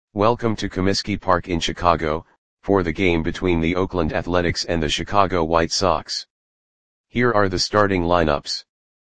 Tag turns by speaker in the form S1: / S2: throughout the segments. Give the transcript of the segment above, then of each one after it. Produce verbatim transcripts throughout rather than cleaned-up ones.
S1: Welcome to Comiskey Park in Chicago, for the game between the Oakland Athletics and the Chicago White Sox. Here are the starting lineups.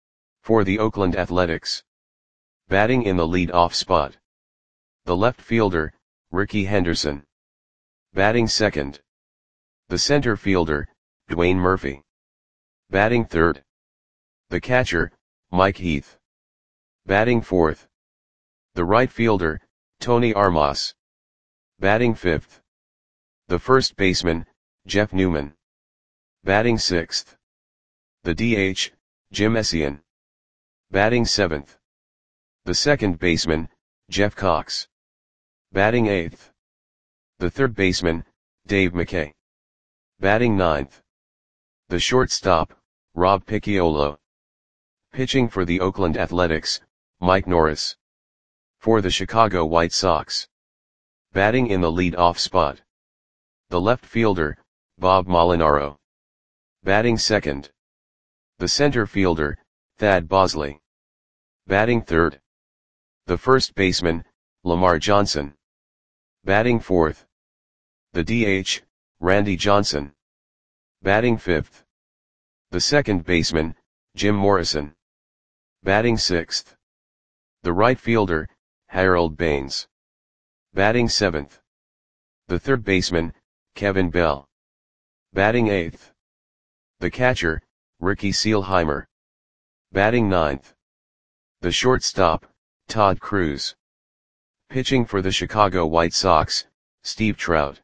S1: For the Oakland Athletics. Batting in the lead-off spot. The left fielder, Rickey Henderson. Batting second. The center fielder, Dwayne Murphy. Batting third. The catcher, Mike Heath. Batting fourth. The right fielder, Tony Armas. Batting fifth. The first baseman, Jeff Newman. Batting sixth. The D H, Jim Essien. Batting seventh. The second baseman, Jeff Cox. Batting eighth. The third baseman, Dave McKay. Batting ninth. The shortstop, Rob Picciolo. Pitching for the Oakland Athletics, Mike Norris. For the Chicago White Sox. Batting in the lead-off spot. The left fielder, Bob Molinaro. Batting second. The center fielder, Thad Bosley. Batting third. The first baseman, Lamar Johnson. Batting fourth. The D H, Randy Johnson. Batting fifth. The second baseman, Jim Morrison. Batting sixth. The right fielder, Harold Baines. Batting seventh. The third baseman, Kevin Bell. Batting eighth. The catcher, Ricky Seelheimer. Batting ninth. The shortstop, Todd Cruz. Pitching for the Chicago White Sox, Steve Trout.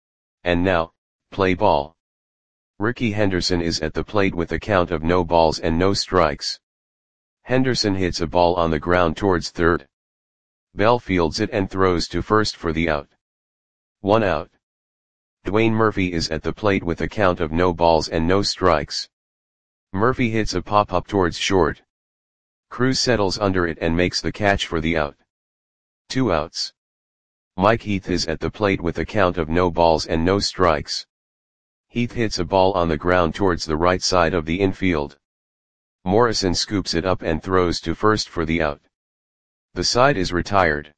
S1: And now, play ball. Rickey Henderson is at the plate with a count of no balls and no strikes. Henderson hits a ball on the ground towards third. Bell fields it and throws to first for the out. One out. Dwayne Murphy is at the plate with a count of no balls and no strikes. Murphy hits a pop-up towards short. Cruz settles under it and makes the catch for the out. Two outs. Mike Heath is at the plate with a count of no balls and no strikes. Heath hits a ball on the ground towards the right side of the infield. Morrison scoops it up and throws to first for the out. The side is retired.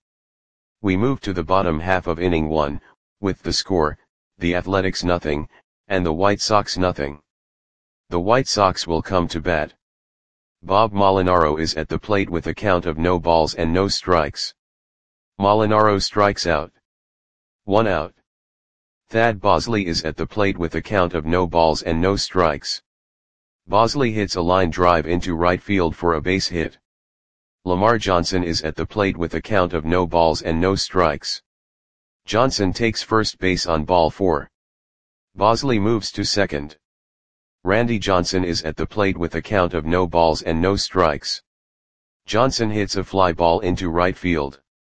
S1: We move to the bottom half of inning one, with the score, the Athletics nothing, and the White Sox nothing. The White Sox will come to bat. Bob Molinaro is at the plate with a count of no balls and no strikes. Molinaro strikes out. One out. Thad Bosley is at the plate with a count of no balls and no strikes. Bosley hits a line drive into right field for a base hit. Lamar Johnson is at the plate with a count of no balls and no strikes. Johnson takes first base on ball four. Bosley moves to second. Randy Johnson is at the plate with a count of no balls and no strikes. Johnson hits a fly ball into right field.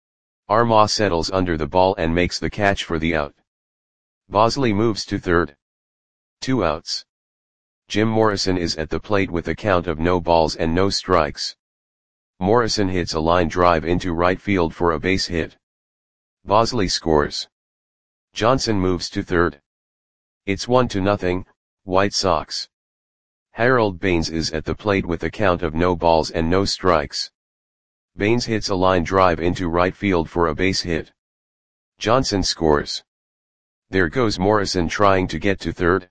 S1: Armas settles under the ball and makes the catch for the out. Bosley moves to third. Two outs. Jim Morrison is at the plate with a count of no balls and no strikes. Morrison hits a line drive into right field for a base hit. Bosley scores. Johnson moves to third. It's one to nothing, White Sox. Harold Baines is at the plate with a count of no balls and no strikes. Baines hits a line drive into right field for a base hit. Johnson scores. There goes Morrison trying to get to third.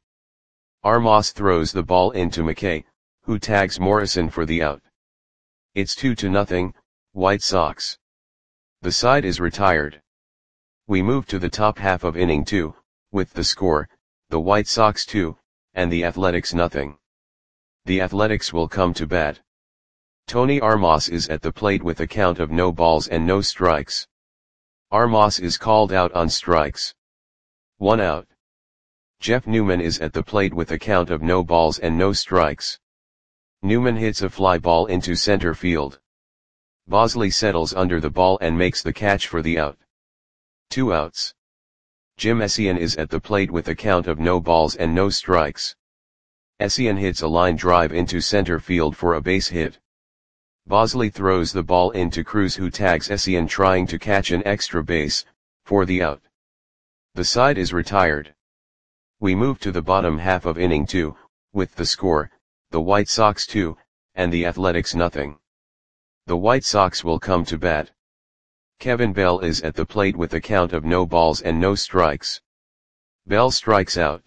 S1: Armas throws the ball into McKay, who tags Morrison for the out. It's two to nothing, White Sox. The side is retired. We move to the top half of inning two, with the score, the White Sox two, and the Athletics nothing. The Athletics will come to bat. Tony Armas is at the plate with a count of no balls and no strikes. Armas is called out on strikes. One out. Jeff Newman is at the plate with a count of no balls and no strikes. Newman hits a fly ball into center field. Bosley settles under the ball and makes the catch for the out. Two outs. Jim Essien is at the plate with a count of no balls and no strikes. Essien hits a line drive into center field for a base hit. Bosley throws the ball into Cruz, who tags Essien trying to catch an extra base, for the out. The side is retired. We move to the bottom half of inning two, with the score, the White Sox two, and the Athletics nothing. The White Sox will come to bat. Kevin Bell is at the plate with a count of no balls and no strikes. Bell strikes out.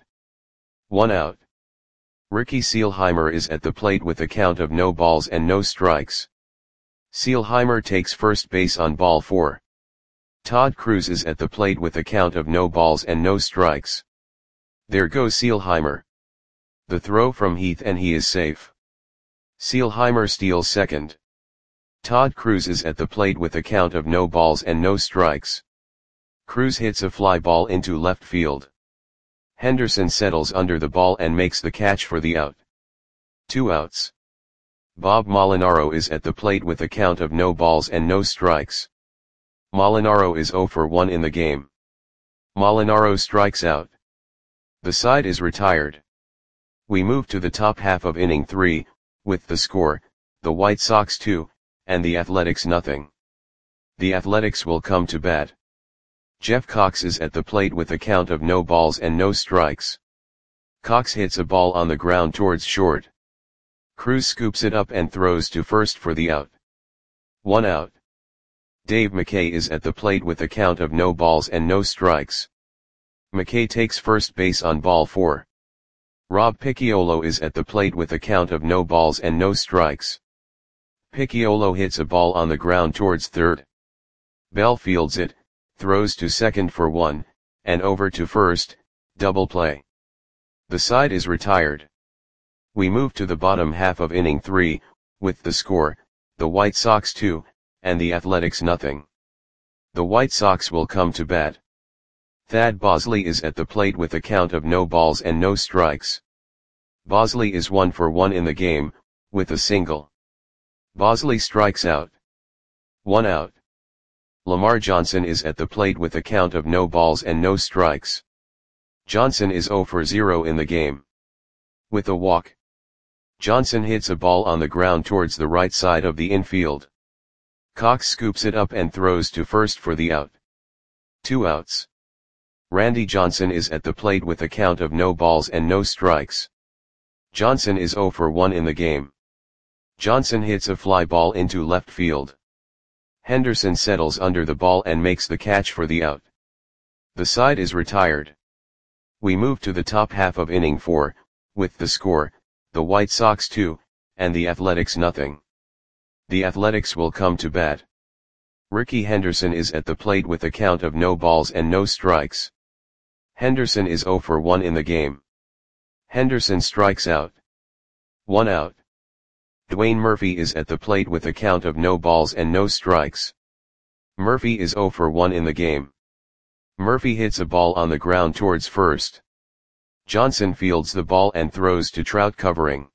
S1: One out. Ricky Seelheimer is at the plate with a count of no balls and no strikes. Seelheimer takes first base on ball four. Todd Cruz is at the plate with a count of no balls and no strikes. There goes Seelheimer. The throw from Heath and he is safe. Seelheimer steals second. Todd Cruz is at the plate with a count of no balls and no strikes. Cruz hits a fly ball into left field. Henderson settles under the ball and makes the catch for the out. Two outs. Bob Molinaro is at the plate with a count of no balls and no strikes. Molinaro is zero for one in the game. Molinaro strikes out. The side is retired. We move to the top half of inning three, with the score, the White Sox two, and the Athletics nothing. The Athletics will come to bat. Jeff Cox is at the plate with a count of no balls and no strikes. Cox hits a ball on the ground towards short. Cruz scoops it up and throws to first for the out. One out. Dave McKay is at the plate with a count of no balls and no strikes. McKay takes first base on ball four. Rob Picciolo is at the plate with a count of no balls and no strikes. Picciolo hits a ball on the ground towards third. Bell fields it, throws to second for one, and over to first, double play. The side is retired. We move to the bottom half of inning three, with the score, the White Sox two, and the Athletics nothing. The White Sox will come to bat. Thad Bosley is at the plate with a count of no balls and no strikes. Bosley is one for one in the game, with a single. Bosley strikes out. One out. Lamar Johnson is at the plate with a count of no balls and no strikes. Johnson is zero for zero in the game. With a walk. Johnson hits a ball on the ground towards the right side of the infield. Cox scoops it up and throws to first for the out. Two outs. Randy Johnson is at the plate with a count of no balls and no strikes. Johnson is zero for one in the game. Johnson hits a fly ball into left field. Henderson settles under the ball and makes the catch for the out. The side is retired. We move to the top half of inning four, with the score, the White Sox two, and the Athletics nothing. The Athletics will come to bat. Ricky Henderson is at the plate with a count of no balls and no strikes. Henderson is zero for one in the game. Henderson strikes out. One out. Dwayne Murphy is at the plate with a count of no balls and no strikes. Murphy is zero for one in the game. Murphy hits a ball on the ground towards first. Johnson fields the ball and throws to Trout covering.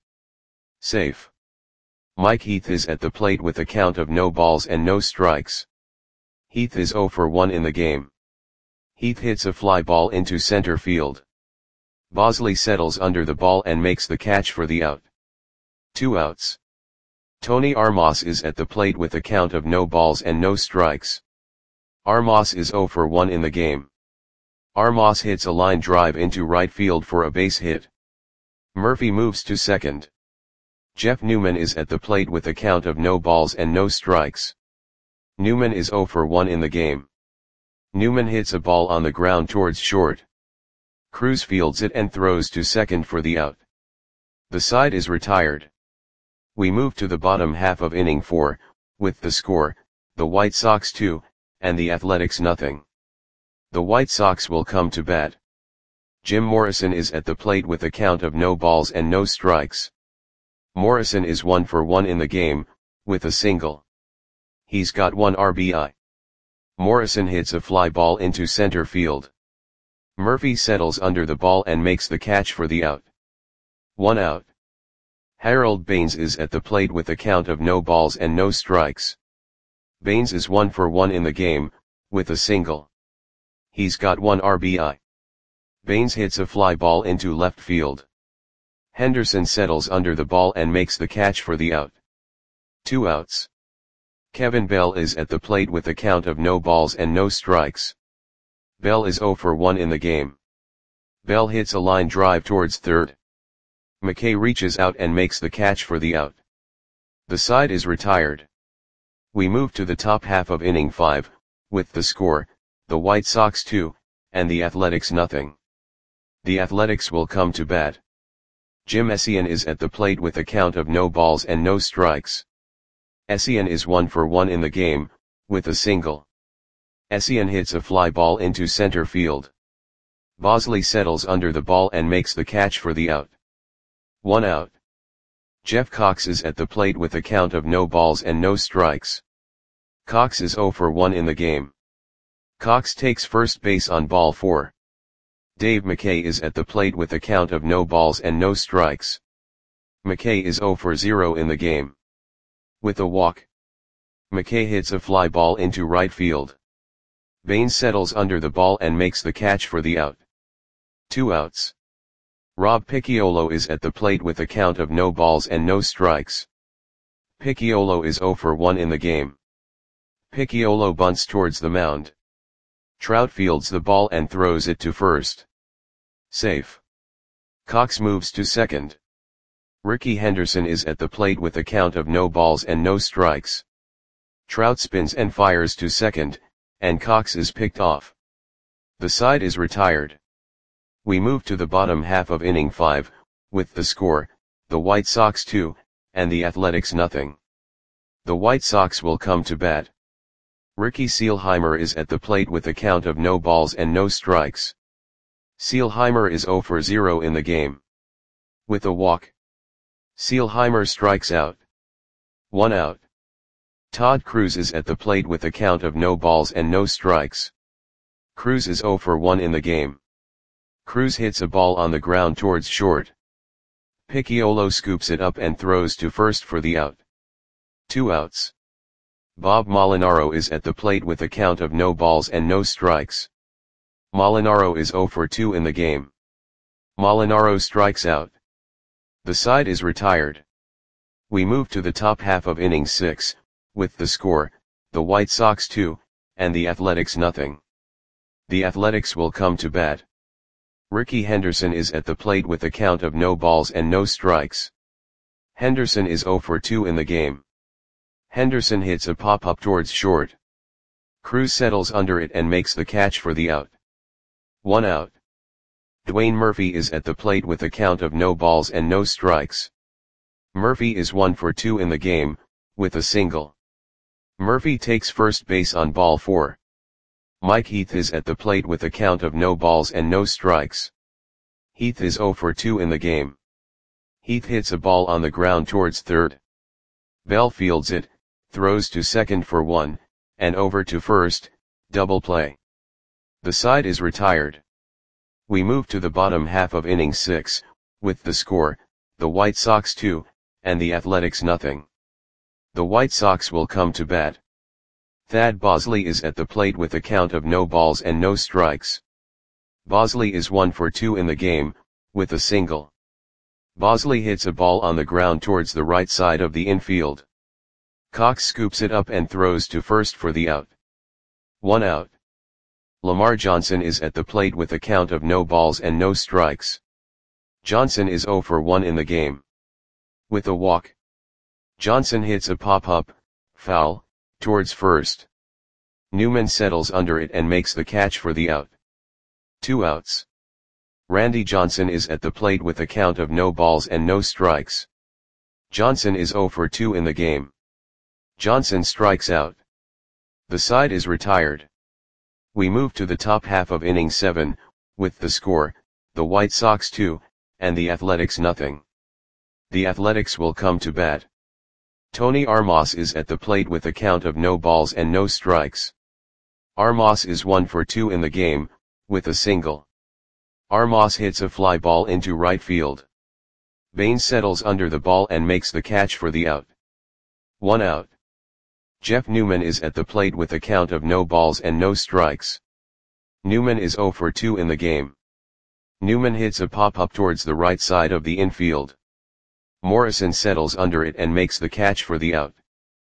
S1: Safe. Mike Heath is at the plate with a count of no balls and no strikes. Heath is zero for one in the game. Heath hits a fly ball into center field. Bosley settles under the ball and makes the catch for the out. Two outs. Tony Armas is at the plate with a count of no balls and no strikes. Armas is zero for one in the game. Armas hits a line drive into right field for a base hit. Murphy moves to second. Jeff Newman is at the plate with a count of no balls and no strikes. Newman is zero for one in the game. Newman hits a ball on the ground towards short. Cruz fields it and throws to second for the out. The side is retired. We move to the bottom half of inning four, with the score, the White Sox two, and the Athletics nothing. The White Sox will come to bat. Jim Morrison is at the plate with a count of no balls and no strikes. Morrison is one for one in the game, with a single. He's got one R B I. Morrison hits a fly ball into center field. Murphy settles under the ball and makes the catch for the out. One out. Harold Baines is at the plate with a count of no balls and no strikes. Baines is one for one in the game, with a single. He's got one R B I. Baines hits a fly ball into left field. Henderson settles under the ball and makes the catch for the out. Two outs. Kevin Bell is at the plate with a count of no balls and no strikes. Bell is zero for one in the game. Bell hits a line drive towards third. McKay reaches out and makes the catch for the out. The side is retired. We move to the top half of inning five, With the score, the White Sox two, and the Athletics nothing. The Athletics will come to bat. Jim Essien is at the plate with a count of no balls and no strikes. Essien is one for one in the game, with a single. Essien hits a fly ball into center field. Bosley settles under the ball and makes the catch for the out. One out. Jeff Cox is at the plate with a count of no balls and no strikes. Cox is zero for one in the game. Cox takes first base on ball four. Dave McKay is at the plate with a count of no balls and no strikes. McKay is zero for zero in the game. With a walk, McKay hits a fly ball into right field. Baines settles under the ball and makes the catch for the out. Two outs. Rob Picciolo is at the plate with a count of no balls and no strikes. Picciolo is zero for one in the game. Picciolo bunts towards the mound. Trout fields the ball and throws it to first. Safe. Cox moves to second. Ricky Henderson is at the plate with a count of no balls and no strikes. Trout spins and fires to second, and Cox is picked off. The side is retired. We move to the bottom half of inning five, with the score, the White Sox two, and the Athletics nothing. The White Sox will come to bat. Ricky Seelheimer is at the plate with a count of no balls and no strikes. Seelheimer is zero for zero in the game. With a walk, Seelheimer strikes out. One out. Todd Cruz is at the plate with a count of no balls and no strikes. Cruz is zero for one in the game. Cruz hits a ball on the ground towards short. Picciolo scoops it up and throws to first for the out. Two outs. Bob Molinaro is at the plate with a count of no balls and no strikes. Molinaro is zero for two in the game. Molinaro strikes out. The side is retired. We move to the top half of inning six, with the score, the White Sox two, and the Athletics nothing. The Athletics will come to bat. Ricky Henderson is at the plate with a count of no balls and no strikes. Henderson is zero for two in the game. Henderson hits a pop-up towards short. Cruz settles under it and makes the catch for the out. One out. Dwayne Murphy is at the plate with a count of no balls and no strikes. Murphy is one for two in the game, with a single. Murphy takes first base on ball four. Mike Heath is at the plate with a count of no balls and no strikes. Heath is zero for two in the game. Heath hits a ball on the ground towards third. Bell fields it, throws to second for one, and over to first, double play. The side is retired. We move to the bottom half of inning six, with the score, the White Sox two, and the Athletics nothing. The White Sox will come to bat. Thad Bosley is at the plate with a count of no balls and no strikes. Bosley is one for two in the game, with a single. Bosley hits a ball on the ground towards the right side of the infield. Cox scoops it up and throws to first for the out. One out. Lamar Johnson is at the plate with a count of no balls and no strikes. Johnson is zero for one in the game. With a walk, Johnson hits a pop-up, foul, towards first. Newman settles under it and makes the catch for the out. Two outs. Randy Johnson is at the plate with a count of no balls and no strikes. Johnson is zero for two in the game. Johnson strikes out. The side is retired. We move to the top half of inning seven, with the score, the White Sox two, and the Athletics nothing. The Athletics will come to bat. Tony Armas is at the plate with a count of no balls and no strikes. Armas is one for two in the game, with a single. Armas hits a fly ball into right field. Baines settles under the ball and makes the catch for the out. One out. Jeff Newman is at the plate with a count of no balls and no strikes. Newman is zero for two in the game. Newman hits a pop-up towards the right side of the infield. Morrison settles under it and makes the catch for the out.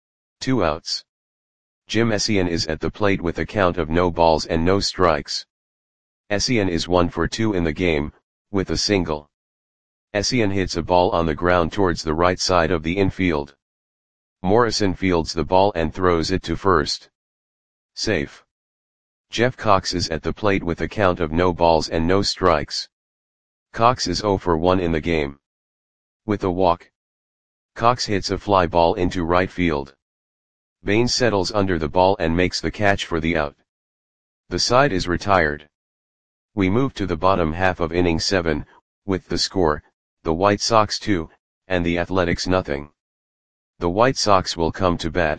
S1: Two outs. Jim Essien is at the plate with a count of no balls and no strikes. Essien is one for two in the game, with a single. Essien hits a ball on the ground towards the right side of the infield. Morrison fields the ball and throws it to first. Safe. Jeff Cox is at the plate with a count of no balls and no strikes. Cox is zero for one in the game. With a walk, Cox hits a fly ball into right field. Baines settles under the ball and makes the catch for the out. The side is retired. We move to the bottom half of inning seven, with the score, the White Sox two, and the Athletics nothing. The White Sox will come to bat.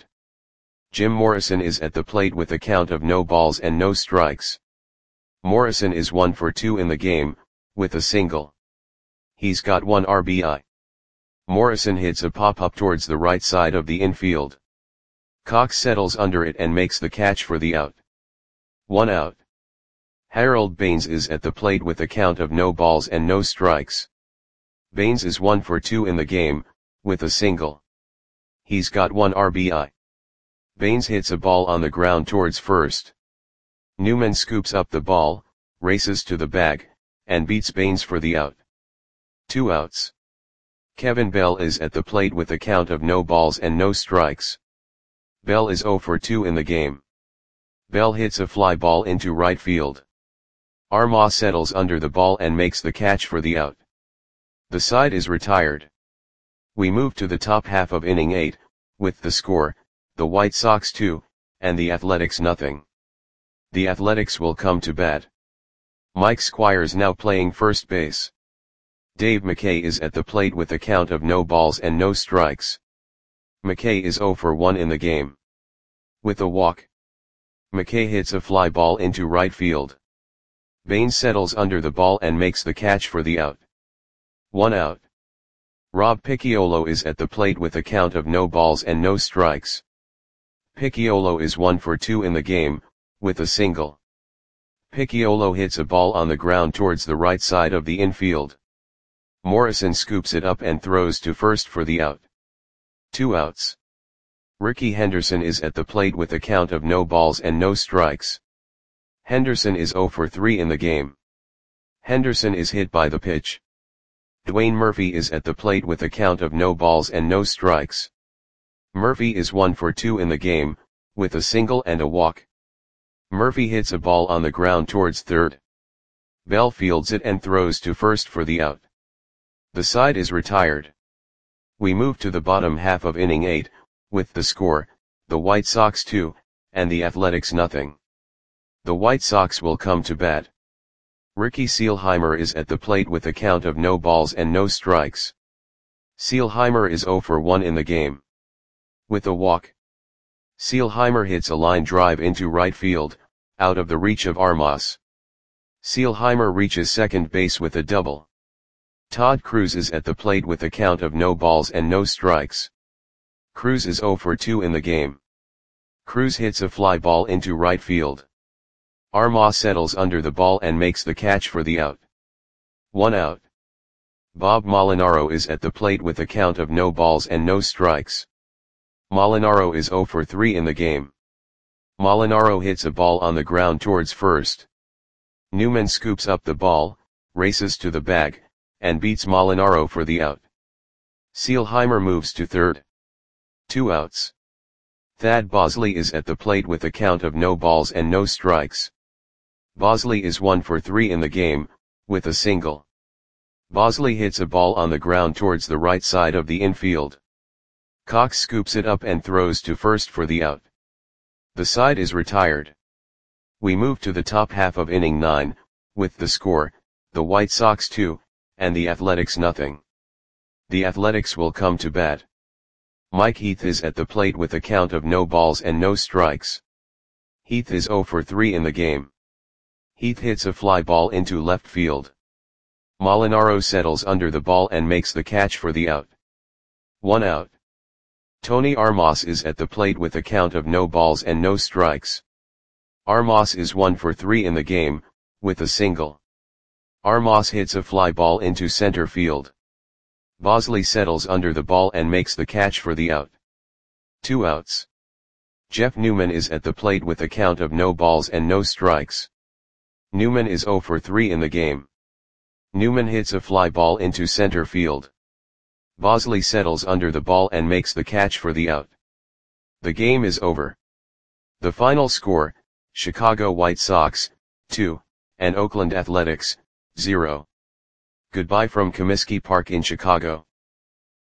S1: Jim Morrison is at the plate with a count of no balls and no strikes. Morrison is one for two in the game, with a single. He's got one R B I. Morrison hits a pop-up towards the right side of the infield. Cox settles under it and makes the catch for the out. One out. Harold Baines is at the plate with a count of no balls and no strikes. Baines is one for two in the game, with a single. He's got one R B I. Baines hits a ball on the ground towards first. Newman scoops up the ball, races to the bag, and beats Baines for the out. Two outs. Kevin Bell is at the plate with a count of no balls and no strikes. Bell is zero for two in the game. Bell hits a fly ball into right field. Armah settles under the ball and makes the catch for the out. The side is retired. We move to the top half of inning eight, with the score, the White Sox two, and the Athletics nothing. The Athletics will come to bat. Mike Squires now playing first base. Dave McKay is at the plate with a count of no balls and no strikes. McKay is zero for one in the game. With a walk, McKay hits a fly ball into right field. Baines settles under the ball and makes the catch for the out. One out. Rob Picciolo is at the plate with a count of no balls and no strikes. Picciolo is one for two in the game, with a single. Picciolo hits a ball on the ground towards the right side of the infield. Morrison scoops it up and throws to first for the out. Two outs. Ricky Henderson is at the plate with a count of no balls and no strikes. Henderson is zero for three in the game. Henderson is hit by the pitch. Dwayne Murphy is at the plate with a count of no balls and no strikes. Murphy is one for two in the game, with a single and a walk. Murphy hits a ball on the ground towards third. Bell fields it and throws to first for the out. The side is retired. We move to the bottom half of inning eight, with the score, the White Sox two, and the Athletics nothing. The White Sox will come to bat. Ricky Seelheimer is at the plate with a count of no balls and no strikes. Seelheimer is zero for one in the game. With a walk, Seelheimer hits a line drive into right field, out of the reach of Armas. Seelheimer reaches second base with a double. Todd Cruz is at the plate with a count of no balls and no strikes. Cruz is zero for two in the game. Cruz hits a fly ball into right field. Armah settles under the ball and makes the catch for the out. One out. Bob Molinaro is at the plate with a count of no balls and no strikes. Molinaro is zero for three in the game. Molinaro hits a ball on the ground towards first. Newman scoops up the ball, races to the bag, and beats Molinaro for the out. Seelheimer moves to third. Two outs. Thad Bosley is at the plate with a count of no balls and no strikes. Bosley is one for three in the game, with a single. Bosley hits a ball on the ground towards the right side of the infield. Cox scoops it up and throws to first for the out. The side is retired. We move to the top half of inning nine, with the score, the White Sox two, and the Athletics nothing. The Athletics will come to bat. Mike Heath is at the plate with a count of no balls and no strikes. Heath is zero for three in the game. Heath hits a fly ball into left field. Molinaro settles under the ball and makes the catch for the out. One out. Tony Armas is at the plate with a count of no balls and no strikes. Armas is one for three in the game, with a single. Armas hits a fly ball into center field. Bosley settles under the ball and makes the catch for the out. Two outs. Jeff Newman is at the plate with a count of no balls and no strikes. Newman is zero for three in the game. Newman hits a fly ball into center field. Bosley settles under the ball and makes the catch for the out. The game is over. The final score, Chicago White Sox, two, and Oakland Athletics, zero. Goodbye from Comiskey Park in Chicago.